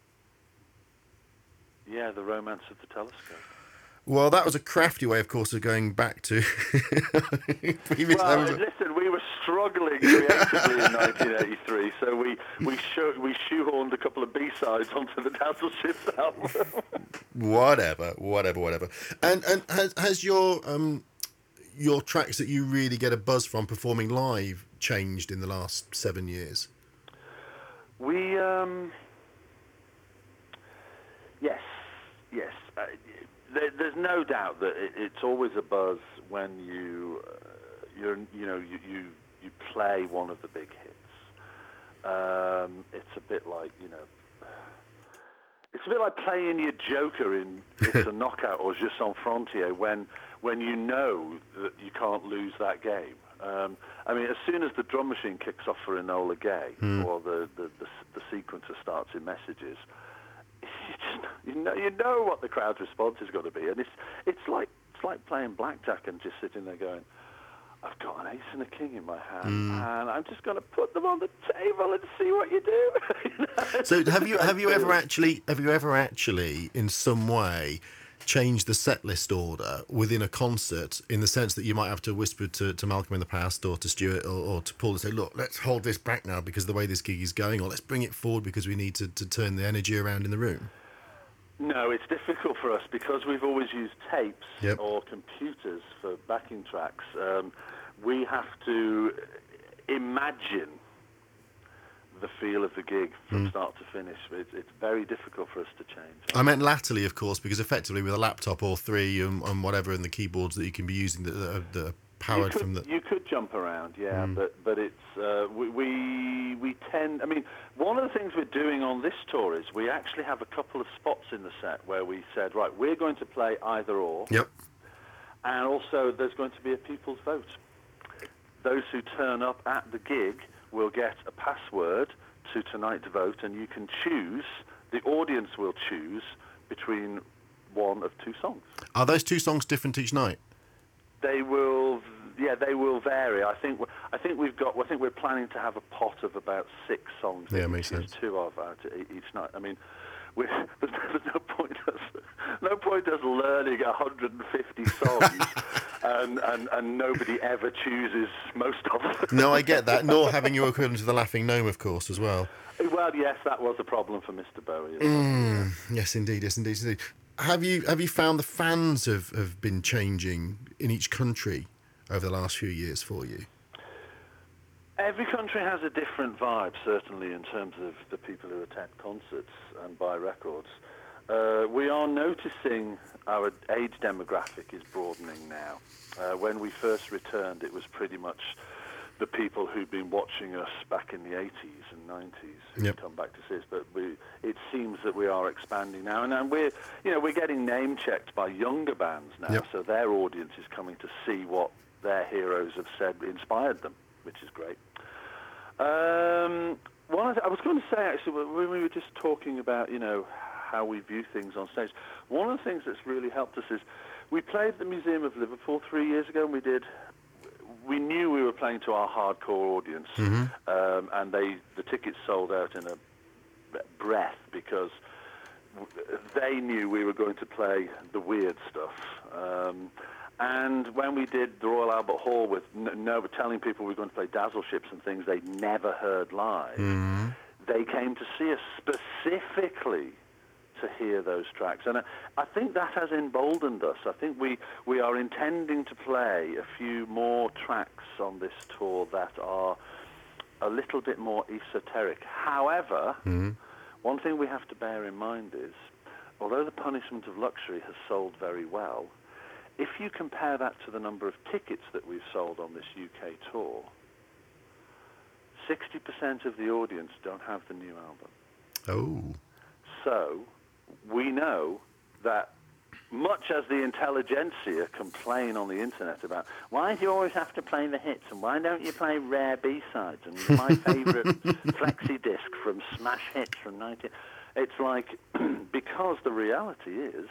yeah, The Romance of the Telescope. Well, that was a crafty way, of course, of going back to previous well, albums. Listen, we were struggling creatively in nineteen eighty-three, so we we, show, we shoehorned a couple of B-sides onto the Dazzle Ships album. whatever, whatever, whatever. And and has has your um your tracks that you really get a buzz from performing live changed in the last seven years? We um yes, yes. Uh, There, there's no doubt that it, it's always a buzz when you, uh, you're, you know, you, you you play one of the big hits. Um, it's a bit like, you know, it's a bit like playing your Joker in It's a Knockout or Juste en Frontier when when you know that you can't lose that game. Um, I mean, as soon as the drum machine kicks off for Enola Gay mm. or the, the, the, the sequencer starts in Messages, You, just, you know, you know what the crowd's response is going to be, and it's it's like it's like playing blackjack and just sitting there going, "I've got an ace and a king in my hand, mm. and I'm just going to put them on the table and see what you do." You know? So, have you have you ever actually have you ever actually in some way changed the set list order within a concert, in the sense that you might have to whisper to, to Malcolm in the past or to Stuart or, or to Paul and say, look, let's hold this back now because of the way this gig is going, or let's bring it forward because we need to, to turn the energy around in the room? No, it's difficult for us because we've always used tapes Yep. or computers for backing tracks. Um, we have to imagine the feel of the gig from Mm. start to finish. It's, it's very difficult for us to change. I meant latterly, of course, because effectively with a laptop or three and, and whatever, and the keyboards that you can be using that are, that are powered you could, from the... You could jump around, yeah, Mm. but but it's uh, we, we we tend. I mean, one of the things we're doing on this tour is we actually have a couple of spots in the set where we said, right, we're going to play either or, Yep. and also there's going to be a people's vote. Those who turn up at the gig will get a password to Tonight to Vote, and you can choose. The audience will choose between one of two songs. Are those two songs different each night? They will, yeah, they will vary. I think, I think we've got. I think we're planning to have a pot of about six songs. Yeah, that we makes choose sense. Two of out e- each night. I mean, we there's, there's no point us, no point us learning one hundred fifty songs, and, and and nobody ever chooses most of them. No, I get that. Nor having your equivalent to the Laughing Gnome, of course, as well. Well, yes, that was a problem for Mister Bowie. as well. Mm, yes, indeed. Yes, indeed. Yes, indeed. Have you have you found the fans have, have been changing in each country over the last few years for you? Every country has a different vibe, certainly, in terms of the people who attend concerts and buy records. Uh, we are noticing our age demographic is broadening now. Uh, when we first returned, it was pretty much the people who'd been watching us back in the eighties and nineties who Yep. come back to see us. But we, it seems that we are expanding now, and, and we're, you know, we're getting name checked by younger bands now. Yep. So their audience is coming to see what their heroes have said inspired them, which is great. Um, one of the, I was going to say, actually, when we were just talking about, you know, how we view things on stage, one of the things that's really helped us is we played at the Museum of Liverpool three years ago, and we did. We knew we were playing to our hardcore audience, Mm-hmm. um, and they the tickets sold out in a breath because w- they knew we were going to play the weird stuff. Um, and when we did the Royal Albert Hall with n- no, telling people we were going to play Dazzle Ships and things they'd never heard live, Mm-hmm. they came to see us specifically to hear those tracks. And I, I think that has emboldened us. I think we, we are intending to play a few more tracks on this tour that are a little bit more esoteric. However, Mm-hmm. one thing we have to bear in mind is, although The Punishment of Luxury has sold very well, if you compare that to the number of tickets that we've sold on this U K tour, sixty percent of the audience don't have the new album. Oh. So we know that much as the intelligentsia complain on the internet about why do you always have to play the hits and why don't you play rare B-sides and my favourite flexi disc from Smash Hits from nineteen... It's like, because the reality is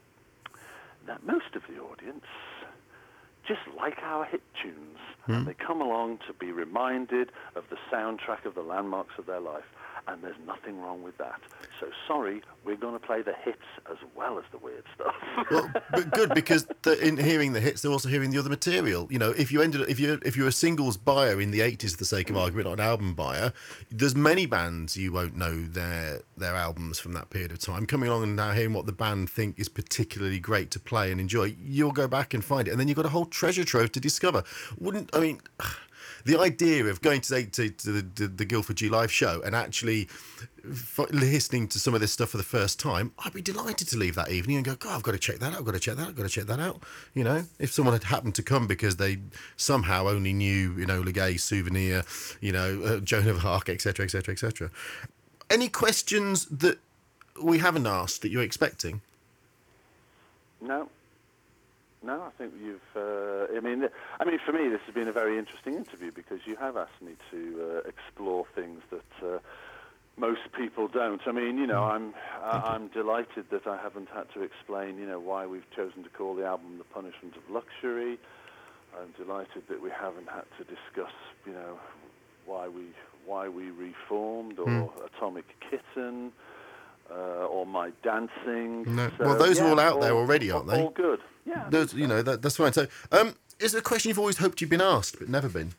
that most of the audience just like our hit tunes, and they come along to be reminded of the soundtrack of the landmarks of their life, and there's nothing wrong with that. So sorry, we're going to play the hits as well as the weird stuff. Well, but good, because the, in hearing the hits, they're also hearing the other material. You know, if you ended, if you if you're a singles buyer in the eighties, for the sake of argument, not an album buyer, there's many bands you won't know their their albums from that period of time. Coming along and now hearing what the band think is particularly great to play and enjoy, you'll go back and find it, and then you've got a whole treasure trove to discover. Wouldn't I mean? The idea of going to, to, to the, the, the Guildford G Live show and actually f- listening to some of this stuff for the first time, I'd be delighted to leave that evening and go, God, I've got to check that out, I've got to check that out, I've got to check that out. You know, if someone had happened to come because they somehow only knew, you know, Legay, Souvenir, you know, uh, Joan of Arc, et cetera, et cetera, et cetera. Any questions that we haven't asked that you're expecting? No. No, I think you've. Uh, I mean, I mean, for me, this has been a very interesting interview because you have asked me to uh, explore things that uh, most people don't. I mean, you know, I'm uh, I'm delighted that I haven't had to explain, you know, why we've chosen to call the album "The Punishment of Luxury." I'm delighted that we haven't had to discuss, you know, why we why we reformed or Mm. Atomic Kitten. Uh, or My Dancing. No. So, Well, those are yeah, all out there already, aren't all, they? All good. Yeah. I Those, think you so. know, that, that's fine. So, um, is there a question you've always hoped you'd been asked but never been?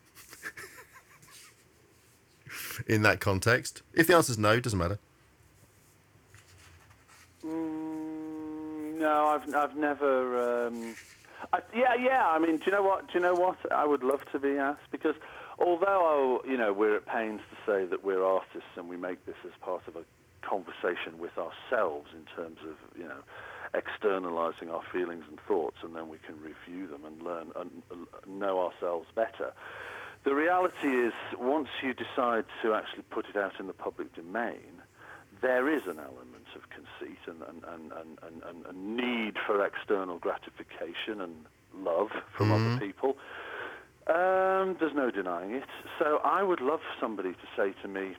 In that context, if the answer's no, it doesn't matter. Mm, I've I've never. Um, I, yeah, yeah. I mean, do you know what? Do you know what? I would love to be asked because although you know we're at pains to say that we're artists and we make this as part of a conversation with ourselves in terms of you know externalizing our feelings and thoughts, and then we can review them and learn and uh, know ourselves better. The reality is, once you decide to actually put it out in the public domain, there is an element of conceit and, and, and, and, and, and need for external gratification and love from mm-hmm. other people. Um, there's no denying it. So I would love somebody to say to me,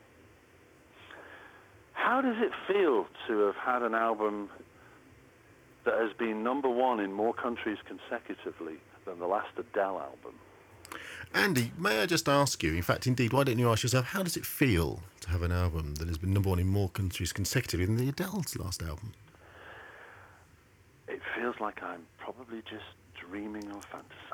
how does it feel to have had an album that has been number one in more countries consecutively than the last Adele album? Andy, may I just ask you, in fact, indeed, why don't you ask yourself, how does it feel to have an album that has been number one in more countries consecutively than the Adele's last album? It feels like I'm probably just dreaming or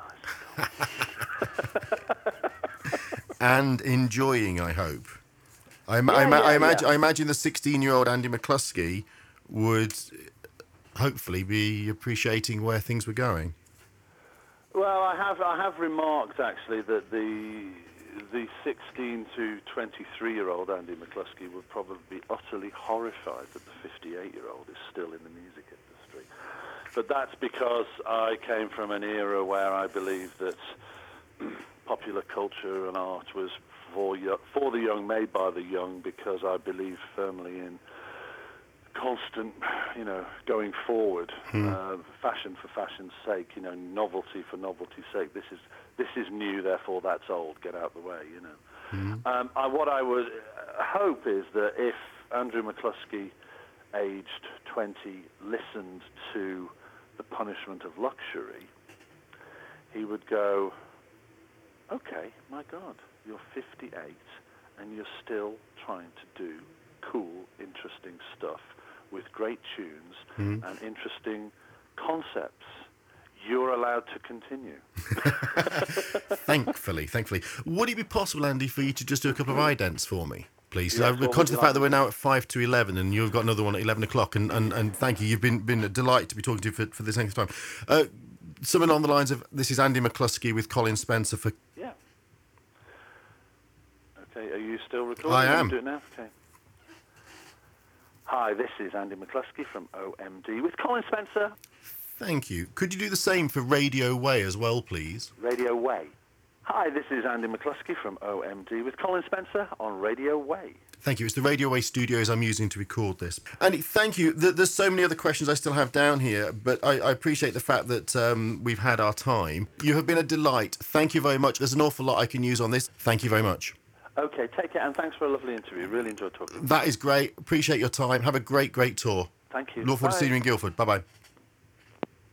fantasizing. And enjoying, I hope. I, yeah, I, yeah, I, imagine, yeah. I imagine the sixteen-year-old Andy McCluskey would hopefully be appreciating where things were going. Well, I have I have remarked actually that the the sixteen to twenty-three-year-old Andy McCluskey would probably be utterly horrified that the fifty-eight-year-old is still in the music industry. But that's because I came from an era where I believed that popular culture and art was for for the young, made by the young, because I believe firmly in constant, you know, going forward, hmm. uh, fashion for fashion's sake, you know, novelty for novelty's sake. This is this is new, therefore that's old. Get out the way, you know. Hmm. Um, I, what I would hope is that if Andrew McCluskey, aged twenty, listened to The Punishment of Luxury, he would go, okay, my God, you're fifty-eight and you're still trying to do cool, interesting stuff with great tunes mm. and interesting concepts. You're allowed to continue. Thankfully, thankfully. Would it be possible, Andy, for you to just do a couple of idents for me, please? Yes, I'm conscious of the fact that we're now at five to eleven and you've got another one at eleven o'clock, and, and, and thank you. You've been, been a delight to be talking to you for, for this length of time. Uh, someone on the lines of, this is Andy McCluskey with Colin Spencer for... Yeah. Okay, are you still recording? I am. Do it now? Okay. Hi, this is Andy McCluskey from O M D with Colin Spencer. Thank you. Could you do the same for Radio Way as well, please? Radio Way. Hi, this is Andy McCluskey from O M D with Colin Spencer on Radio Way. Thank you. It's the Radio Way studios I'm using to record this. Andy, thank you. There's so many other questions I still have down here, but I, I appreciate the fact that um, we've had our time. You have been a delight. Thank you very much. There's an awful lot I can use on this. Thank you very much. Okay, take care, and thanks for a lovely interview. Really enjoyed talking. That is great. Appreciate your time. Have a great, great tour. Thank you. Look forward Bye. to seeing you in Guildford. Bye-bye.